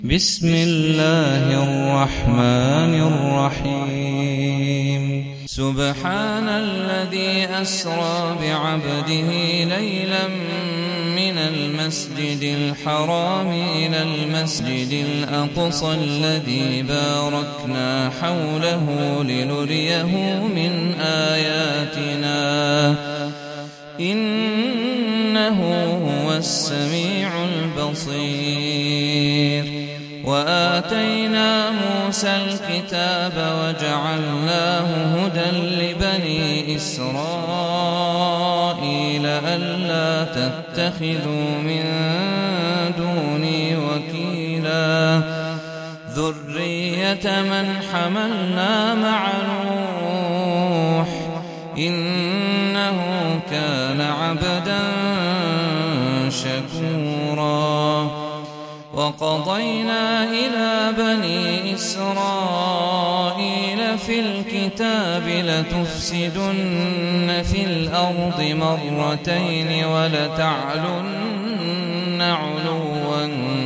بسم الله الرحمن الرحيم سبحان الذي أسرى بعبده ليلا من المسجد الحرام إلى المسجد الأقصى الذي باركنا حوله لنريه من آياتنا إنه هو السميع البصير وآتينا موسى الكتاب وجعلناه هدى لبني إسرائيل ألا تتخذوا من دوني وكيلا ذرية من حملنا مع نوح إنه كان عبدا شكورا وقضينا إلى بني إسرائيل في الكتاب لتفسدن في الأرض مرتين ولتعلن علوا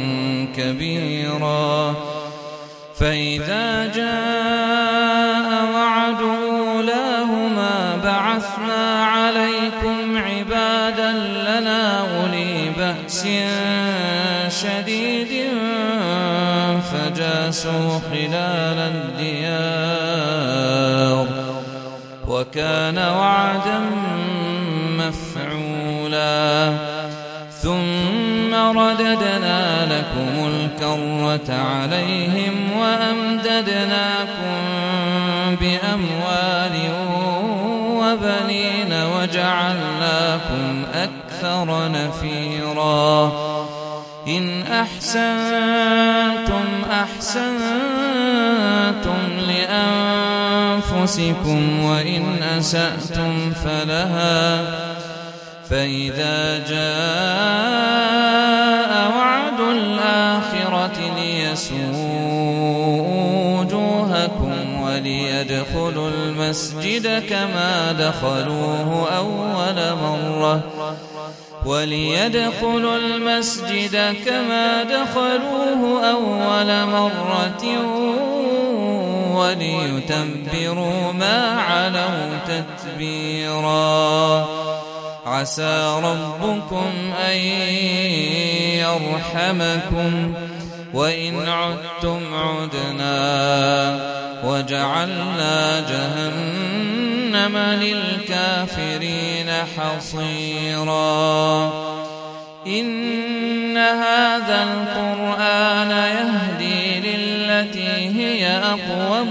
كبيرا فإذا جاء وعد أولاهما بعثنا عليكم عبادا لنا أولي بأس شديد فجاسوا خلال الديار وكان وعدا مفعولا ثم رددنا لكم الكرة عليهم وأمددناكم بأموال وبنين وجعلناكم أكثر نفيرا إن أحسنتم أحسنتم لأنفسكم وإن أسأتم فلها فإذا جاء وعد الآخرة ليسوءوا وجوهكم وليدخلوا المسجد كما دخلوه أول مرة وليتبروا ما علوا تتبيرا عسى ربكم أن يرحمكم وإن عدتم عدنا وجعلنا جهنم للكافرين حصيرا إن هذا القرآن يهدي للتي هي أقوم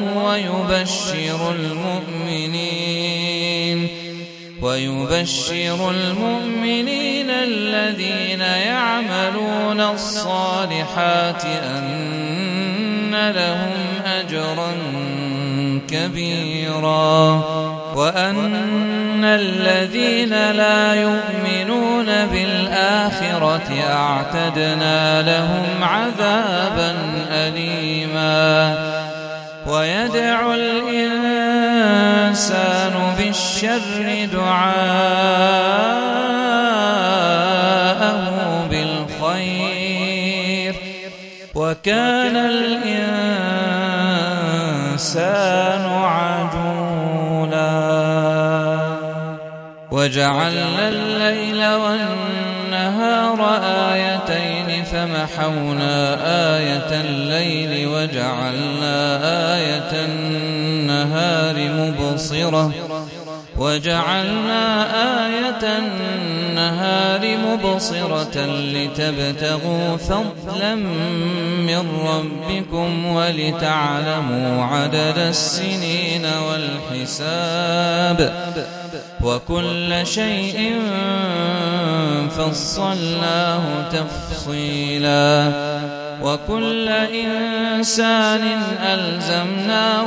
ويبشر المؤمنين الذين يعملون الصالحات أن لهم أجرا كبيرا وأن الذين لا يؤمنون بالآخرة أعتدنا لهم عذابا أليما ويدعو الإنسان بالشر دعاءه بالخير وكان الإنسان عجولا وجعلنا الليل والنهار آيتين فمحونا آية الليل وجعلنا آية النهار مبصرة لتبتغوا فضلا من ربكم ولتعلموا عدد السنين والحساب وكل شيء فصلناه تفصيلا وكل إنسان ألزمناه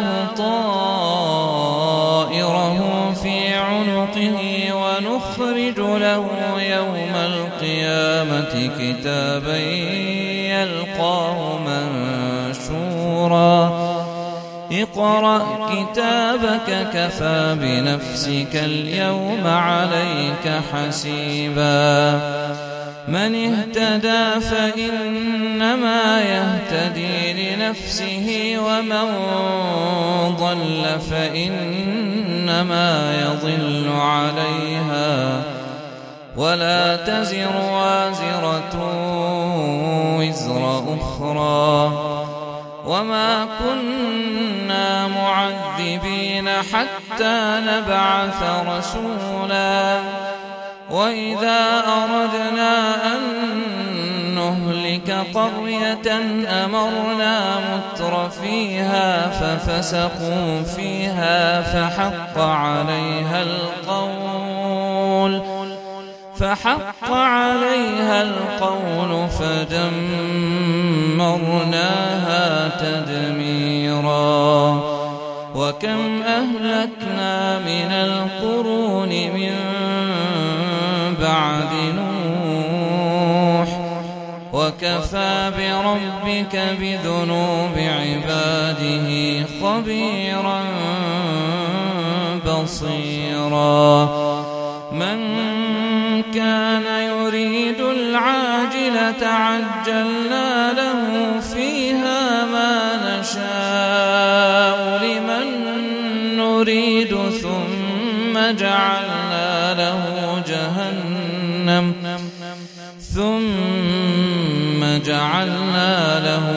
طائره في عنقه ونخرج له يوم القيامة كتابا يلقاه منشورا اقرأ كتابك كفى بنفسك اليوم عليك حسيبا من اهتدى فإنما يهتدي لنفسه ومن ضل فإنما يضل عليها ولا تزر وازرة وزر أخرى وما كنا معذبين حتى نبعث رسولا وإذا أردنا أن نهلك قرية أمرنا متر فيها ففسقوا فيها فحق عليها القول فدمرناها تدميرا وكم أهلكنا من القرون من بعد نوح وكفى بربك بذنوب عباده خبيرا بصيرا من كان يريد العاجلة عجلنا له فيها ما نشاء لمن نريد ثم جعلنا له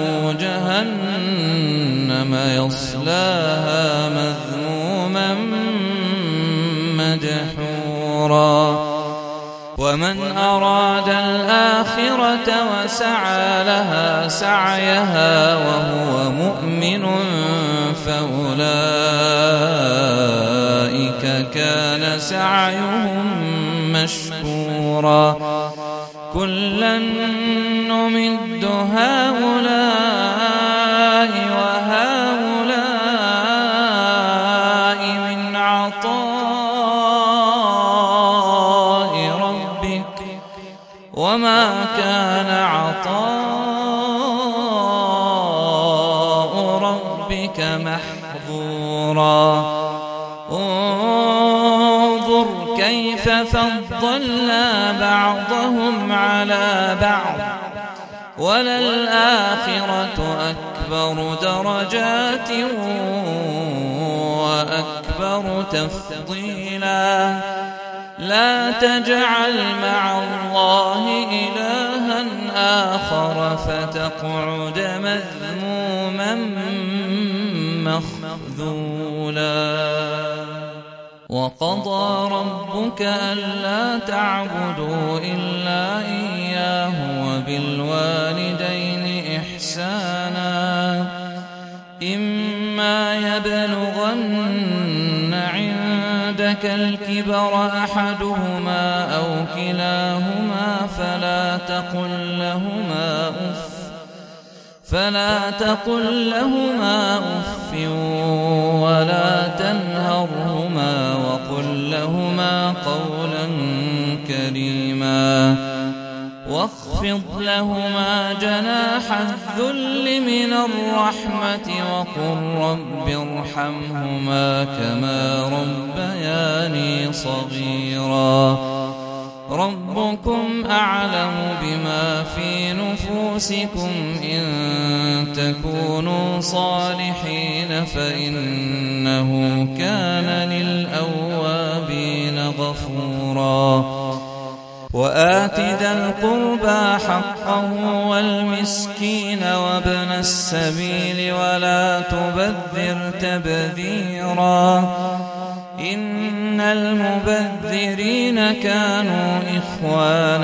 جهنم يصلاها مذموما مدحورا ومن أراد الآخرة وسعى لها سعيها وهو مؤمن فأولئك كان سعيهم مشكورا كلا نمد هؤلاء وهؤلاء من عطاء ربك وما كان عطاء ربك محظورا انظر كيف فضلنا بعضهم على بعض وللآخرة أكبر درجات وأكبر تفضيلا لا تجعل مع الله إلها آخر فتقعد مذموما مخذولا وقضى ربك ألا تعبدوا إلا إياه وبالوالدين إحسانا إما يبلغن عندك الكبر أحدهما أو كلاهما فلا تقل لهما أف ولا تنهرهما وقل لهما قولا كريما واخفض لهما جناح الذل من الرحمة وقل رب ارحمهما كما ربياني صغيرا ربكم أعلم بما في نفوسكم إن تكونوا صالحين فإنه كان للأوابين غفورا وآت ذا القربى حقه والمسكين وابن السبيل ولا تبذر تبذيرا إن المبذرين كانوا إخوان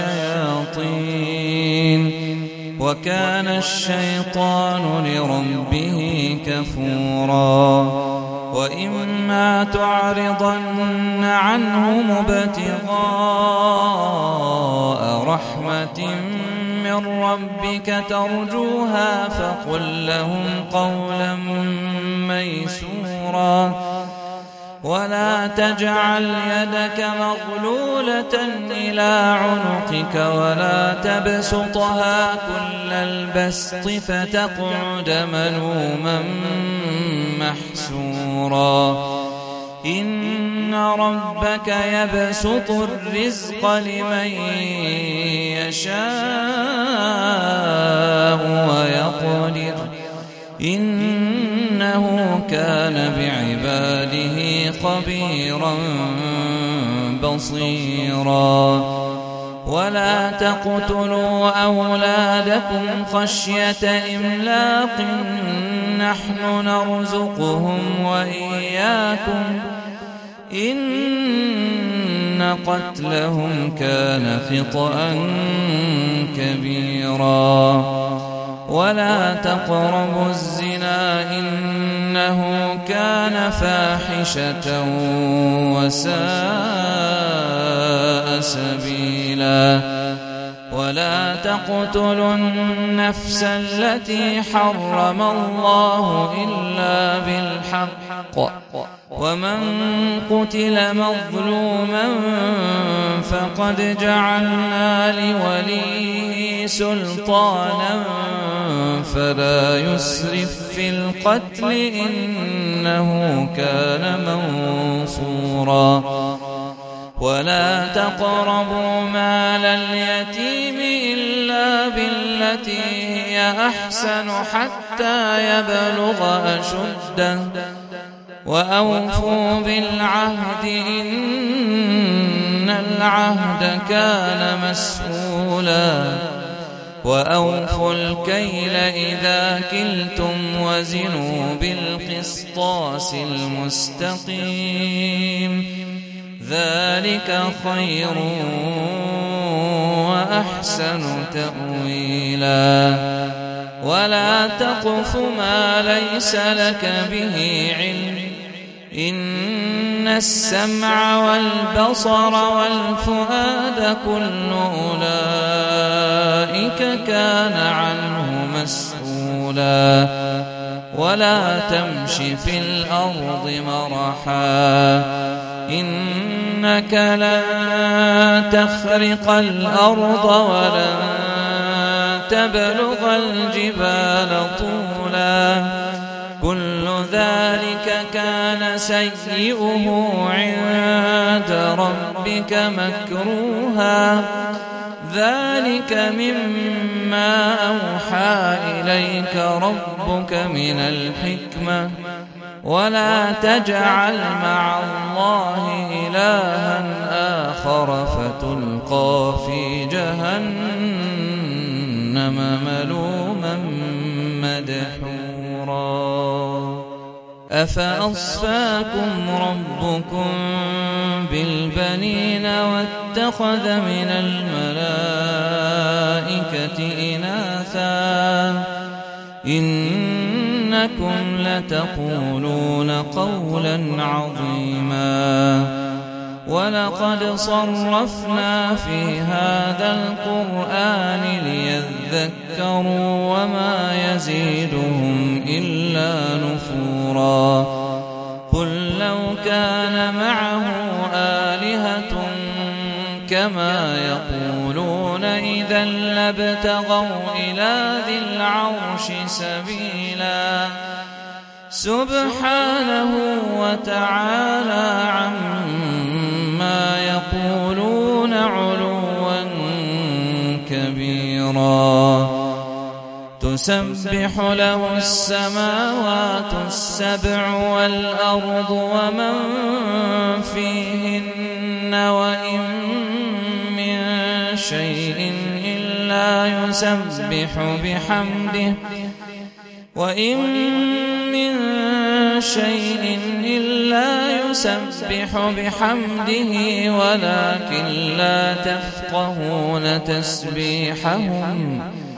الشياطين وكان الشيطان لربه كفورا وإما تعرضن عنهم ابتغاء رحمة من ربك ترجوها فقل لهم قولا ميسورا ولا تجعل يدك مغلولة إلى عنقك ولا تبسطها كل البسط فتقعد ملوما محسورا إن ربك يبسط الرزق لمن يشاء ويقدر إنه كان بعباده خبيرا بصيرا ولا تقتلوا أولادكم خشية إملاق نحن نرزقهم وإياكم إن قتلهم كان خطأ كبيرا ولا تقربوا الزنا إنه كان فاحشة وساء سبيلا ولا تقتلوا النفس التي حرم الله إلا بالحق ومن قتل مظلوما فقد جعلنا لوليه سلطانا فلا يسرف في القتل إنه كان منصورا ولا تقربوا مال اليتيم إلا بالتي هي أحسن حتى يبلغ أشده وأوفوا بالعهد إن العهد كان مسؤولا وأوفوا الكيل إذا كلتم وزنوا بالقسطاس المستقيم ذلك خير وأحسن تأويلا ولا تقف ما ليس لك به علم إن السمع والبصر والفؤاد كل أولئك كان عنه مسؤولا ولا تمش في الأرض مرحا إنك لن تخرق الأرض ولن تبلغ الجبال طولا كل ذلك كان سيئه عند ربك مكروها ذلك مما أوحى إليك ربك من الحكمة ولا تجعل مع الله إلها آخر فتلقى في جهنم ملوما مدحورا أفأصفاكم ربكم بالبنين واتخذ من الملائكة إناثا إنكم لتقولون قولا عظيما ولقد صرفنا في هذا القرآن ليذكروا وما يزيدهم إلا نفورا قل لو كان معه آلهة كما يقولون إذا لابتغوا إلى ذي العرش سبيلا سبحانه وتعالى عما يقولون علوا كبيرا تسبح له السماوات السبع والأرض ومن فيهن وإن من شيء إلا يسبح بحمده ولكن لا تفقهون تسبيحهم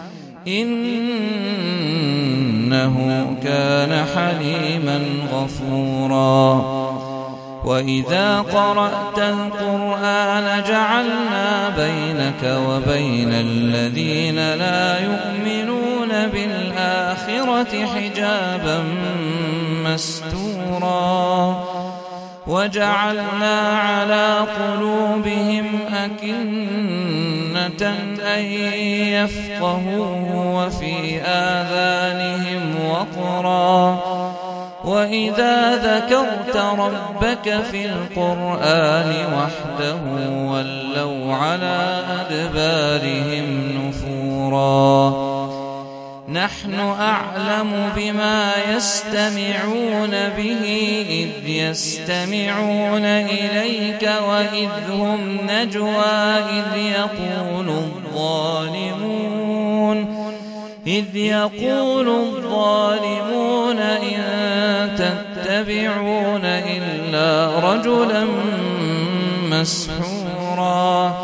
إنه كان حليما غفورا وإذا قرأت القرآن جعلنا بينك وبين الذين لا يؤمنون بالآخرة حجابا مستورا وجعلنا على قلوبهم أكنة أن يفقهوه وفي آذانهم وقرا وإذا ذكرت ربك في القرآن وحده ولوا على أدبارهم نفورا نحن أعلم بما يستمعون به إذ يستمعون إليك وإذ هم نجوى إذ يقول الظالمون إن تتبعون إلا رجلا مسحورا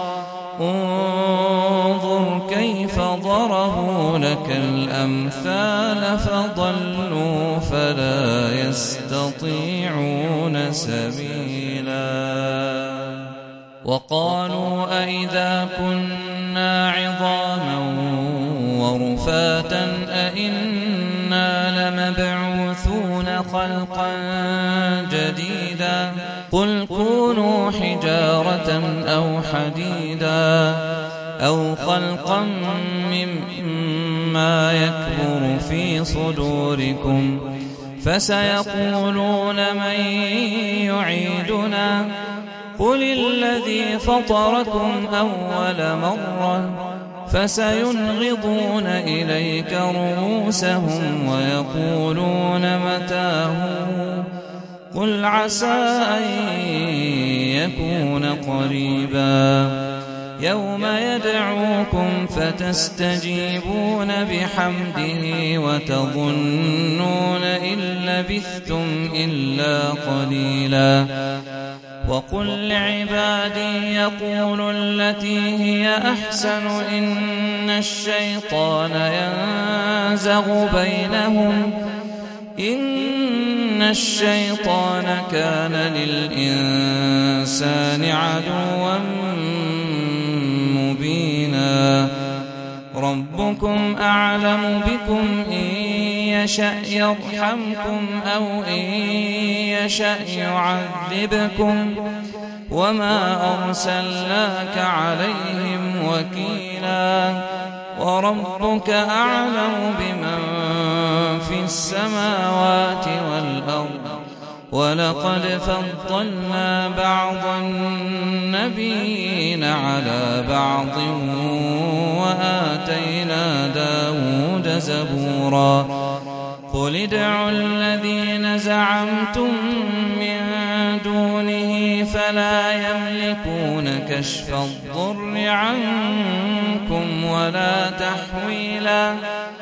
انظر كيف ضربوا لك الأمثال فضلوا فلا يستطيعون سبيلا وقالوا أئذا كنا عظاما ورفاتا أئنا لمبعوثون خلقا جديدا قل كونوا حجارة أو حديدا أو خلقا مما يكبر في صدوركم فسيقولون من يعيدنا قل الذي فطركم أول مرة فسينغضون إليك رؤوسهم ويقولون متاه قل عسى أن يكون قريبا يوم يدعوكم فتستجيبون بحمده وتظنون إن لبثتم إلا قليلا وقل لعبادي يقولوا التي هي أحسن إن الشيطان ينزغ بينهم إن الشيطان كان للإنسان عدوا مبينا ربكم أعلم بكم إن يشأ يرحمكم أو إن يشأ يعذبكم وما أرسلناك عليهم وكيلا وربك أعلم بمن في السماوات والأرض ولقد فضلنا بعض النبيين على بعض وآتينا داود زبورا قل ادعوا الذين زعمتم من دونه فلا يملكون كشف الضر عنكم ولا تحويلا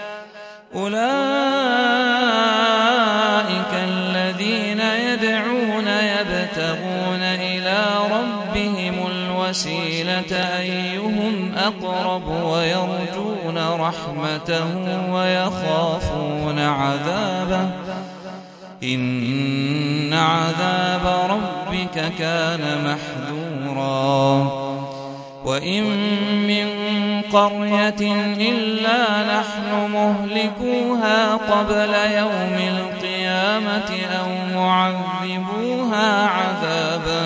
أولئك الذين يدعون يبتغون إلى ربهم الوسيلة أيهم أقرب ويرجون رحمته ويخافون عذابه إن عذاب ربك كان محذورا وإن من قرية إلا نحن مهلكوها قبل يوم القيامة أو معذبوها عذابا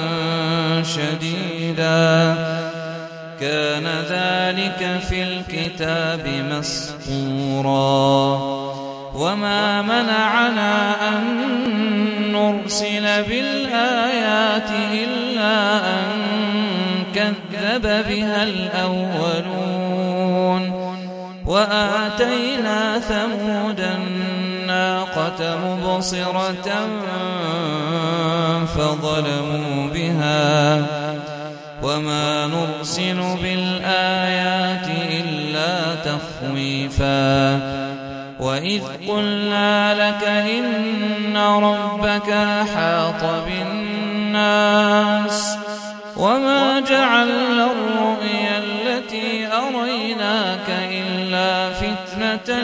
شديدا كان ذلك في الكتاب مسطورا وما منعنا أن نرسل بالآيات إلا أن كذب بها الأولون وآتينا ثمود الناقة مبصرة فظلموا بها وما نرسل بالآيات إلا تخويفا وإذ قلنا لك إن ربك أحاط بالناس وما جعلنا الرؤيا التي أريناك إلا فتنة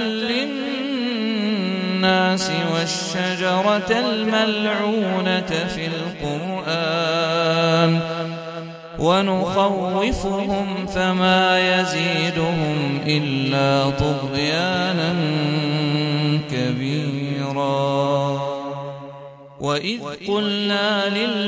للناس والشجرة الملعونة في القرآن ونخوفهم فما يزيدهم إلا طغيانا كبيرا وإذ قلنا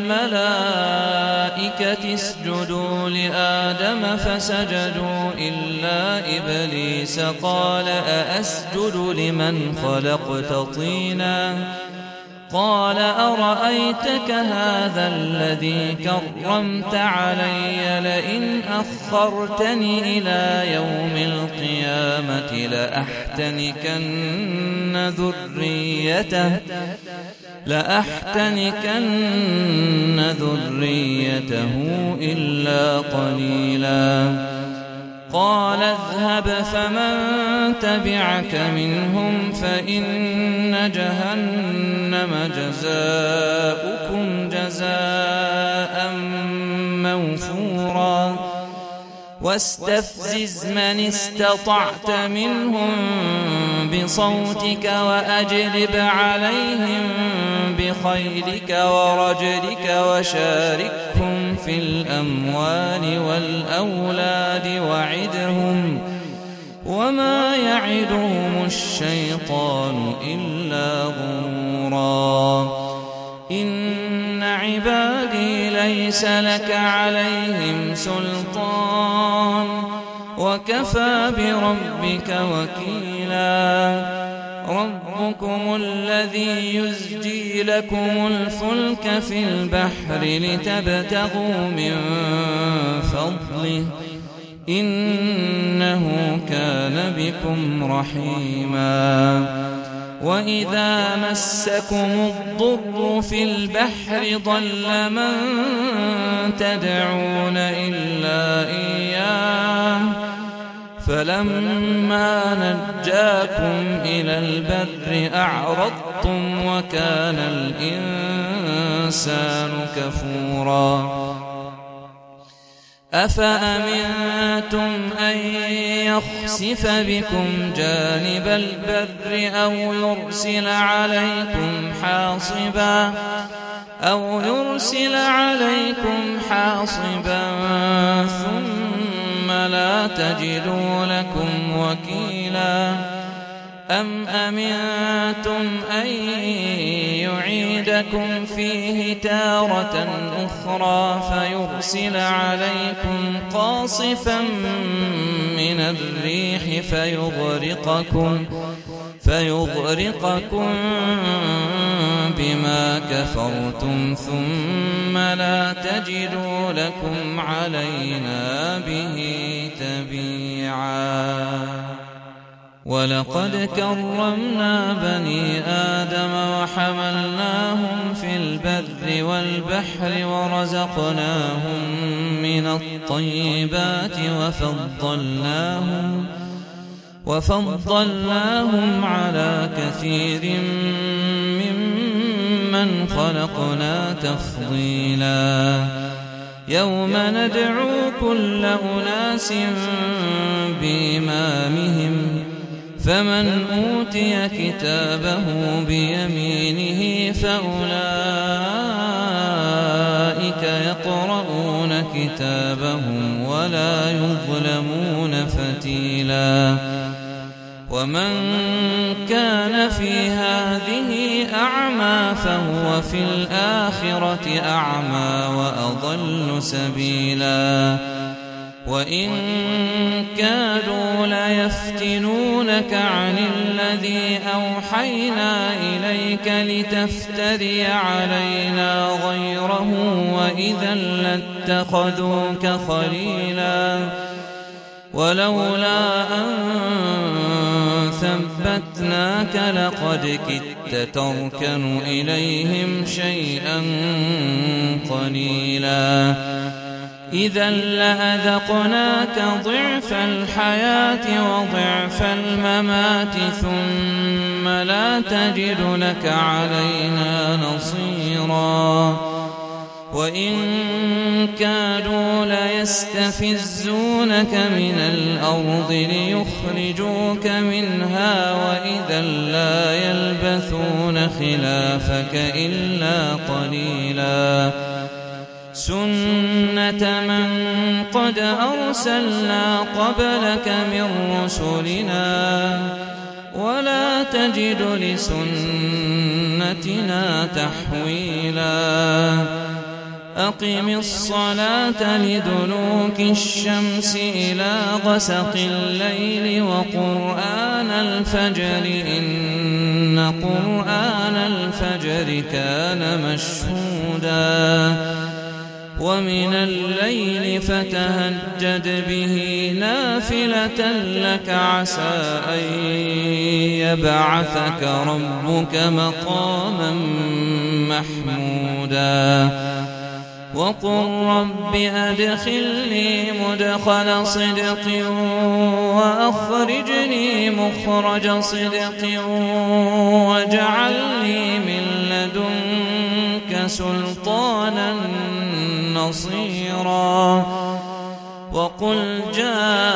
للملائكة اسجدوا لآدم فسجدوا إلا إبليس قال أأسجد لمن خلقت طينا قال أرأيتك هذا الذي كرمت علي لئن أخرتني إلى يوم القيامة لأحتنكن ذريته إلا قليلا قال اذهب فمن تبعك منهم فإن جهنم جزاؤكم جزاء موفورا واستفزز من استطعت منهم بصوتك وأجلب عليهم بخيلك ورجلك وشاركهم في الأموال والأولاد وعدهم وما يعدهم الشيطان إلا غرورا إن عبادي ليس لك عليهم سلطان وكفى بربك وكيلا ربكم الذي يزجي لكم الفلك في البحر لتبتغوا من فضله إنه كان بكم رحيما وإذا مسكم الضر في البحر ضل من تدعون إلا إياه فلما نجاكم إلى البر أعرضتم وكان الإنسان كفورا أفأمنتم أن يخسف بكم جانب البر أو يرسل عليكم حاصبا ثم لا تجدوا لكم وكيلا أم أمنتم أن يعيدكم فيه تارة أخرى فيرسل عليكم قاصفا من الريح فيغرقكم بما كفرتم ثم لا تجدوا لكم علينا به تبيعا ولقد كرمنا بني آدم وحملناهم في البر والبحر ورزقناهم من الطيبات وفضلناهم على كثير ممن خلقنا تفضيلا يوم ندعو كل أناس بإمامهم فمن أوتي كتابه بيمينه فأولئك يقرؤون كتابهم ولا يظلمون فتيلا ومن كان في هذه أعمى فهو في الآخرة أعمى وأضل سبيلا وإن كادوا ليفتنونك عن الذي أوحينا إليك لتفتري علينا غيره وإذا لاتخذوك خليلا ولولا أن ثبتناك لقد كدت تركن إليهم شيئا قليلا إذا لأذقناك ضعف الحياة وضعف الممات ثم لا تجد لك علينا نصيرا وإن كادوا ليستفزونك من الأرض ليخرجوك منها وإذا لا يلبثون خلافك إلا قليلا سنة من قد أرسلنا قبلك من رسلنا ولا تجد لسنتنا تحويلا أقم الصلاة لدلوك الشمس إلى غسق الليل وقرآن الفجر إن قرآن الفجر كان مشهودا ومن الليل فتهجد به نافلة لك عسى أن يبعثك ربك مقاما محمودا وقل رب أدخلني مدخل صدق وأخرجني مخرج صدق واجعل لي من لدنك سلطانا نصيرا وقل جاء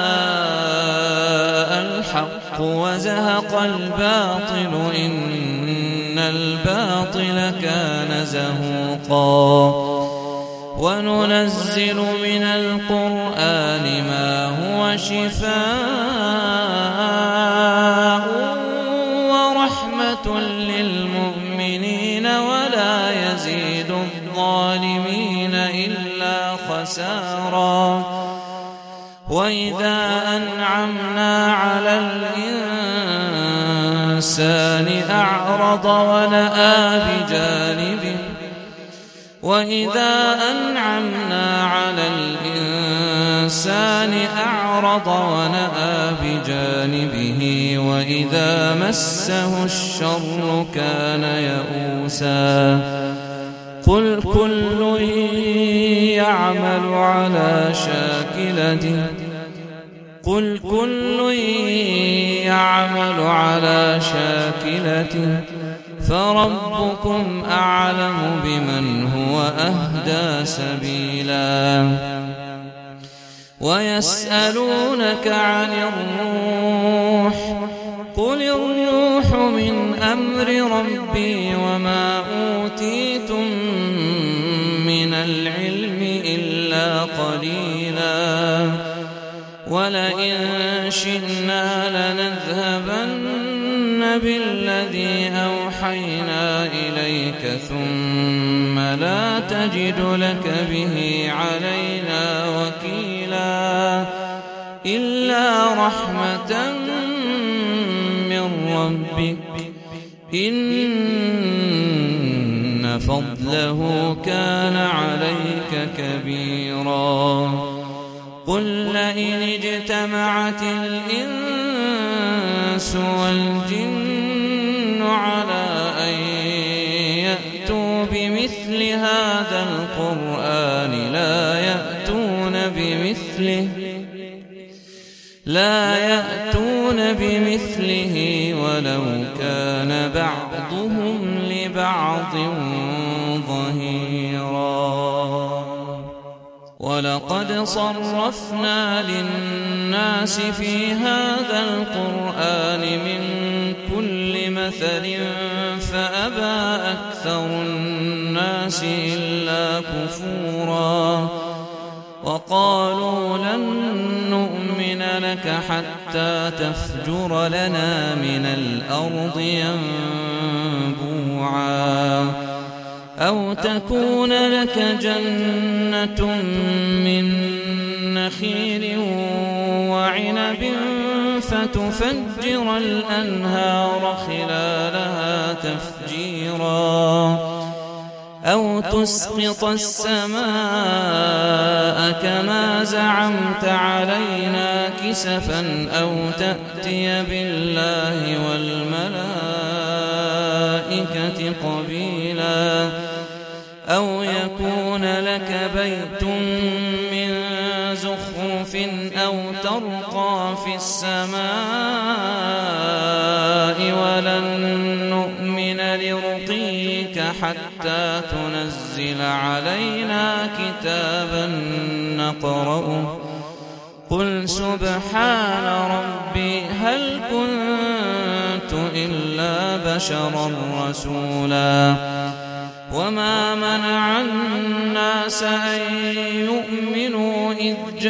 الحق وزهق الباطل إن الباطل كان زهوقا وننزل من القرآن ما هو شفاء ورحمة للمؤمنين ولا يزيد الظالمين إلا خسارا وإذا أنعمنا على الإنسان أعرض ونأى بجانبه وإذا أنعمنا على الإنسان أعرض ونأى بجانبه وإذا مسه الشر كان يئوسا قل كل يعمل على شاكلته فربكم أعلم بمن هو أهدى سبيلا ويسألونك عن الروح قل الروح من أمر ربي وما أوتيتم من العلم إلا قليلا ولئن شئنا لنذهبن بالذي أوحينا إليك ثم لا تجد لك به علينا وكيلا إلا رحمة من ربك إن فضله كان عليك كبيرا قل لئن اجتمعت الإنس والجن على أن يأتوا بمثل هذا القرآن لا يأتون بمثله ولو كان بعضهم لبعض ظهيرا ولقد صرفنا للناس في هذا القرآن من كل مثل فأبى أكثر الناس إلا كفورا وقالوا لن نؤمن لك حتى تفجر لنا من الأرض ينبوعا أو تكون لك جنة من نخيل وعنب فتفجر الأنهار خلالها تفجيرا أو تسقط السماء كما زعمت علينا كسفا أو تأتي بالله والملائكة قبيلا أو يكون لك بيت من زخرف أو ترقى في السماء ولن نؤمن لرقيك حتى تنزل علينا كتابا نقرأه قل سبحان ربي هل كنت إلا بشرا رسولا وما منع الناس أن يؤمنوا إذ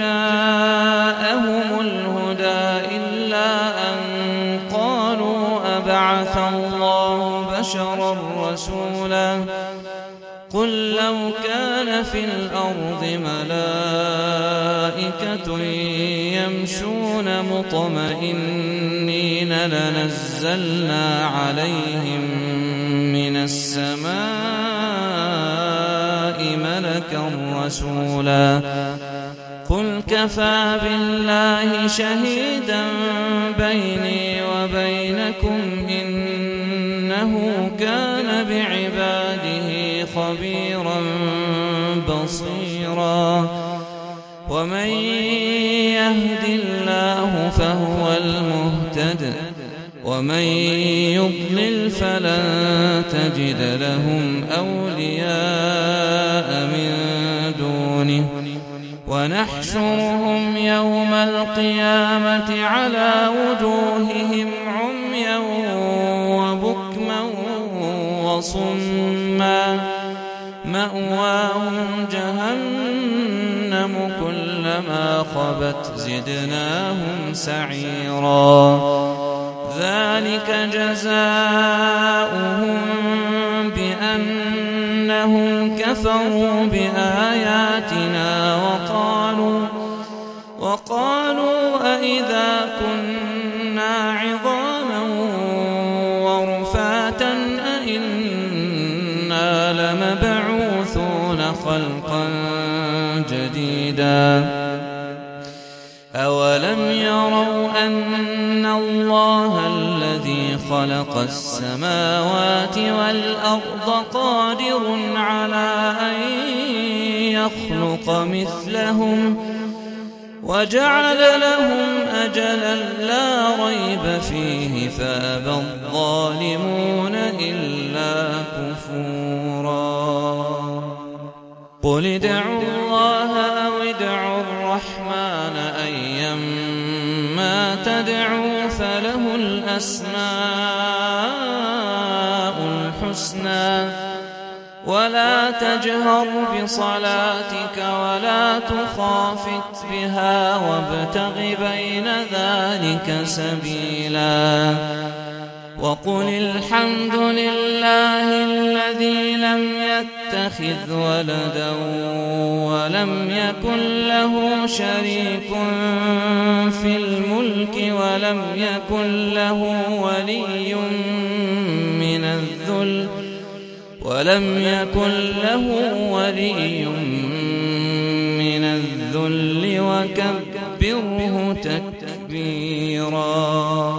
جاءهم الهدى إلا أن قالوا أبعث الله بشرا رسولا قل لو كان في الأرض ملائكة يمشون مطمئنين لنزلنا عليهم من السماء ملكا رسولا قل كفى بالله شهيدا بيني وبينكم إنه كان بعباده خبيرا بصيرا ومن يهد الله فهو المهتد ومن يضلل فلن تجد لهم أولياء من دونه ونحشرهم يوم القيامة على وجوههم عميا وبكما وصما مأواهم جهنم كلما خبت زدناهم سعيرا ذلك جزاؤهم بأنهم كفروا بآياتنا وقالوا أئذا كنا عظاما ورفاتا أئنا لمبعوثون خلقا جديدا أولم يروا أن الله الذي خلق السماوات والأرض قادر على أن يخلق مثلهم وجعل لهم أجلا لا ريب فيه فأبى الظالمون إلا كفورا قل ادعوا الله أو ادعوا الرحمن أيما تدعوا فله الأسماء الحسنى ولا تجهر بصلاتك ولا تخافت بها وابتغ بين ذلك سبيلا وقل الحمد لله الذي لم يتخذ ولدا ولم يكن له شريك في الملك ولم يكن له ولي من الذل وكبره تكبيرا.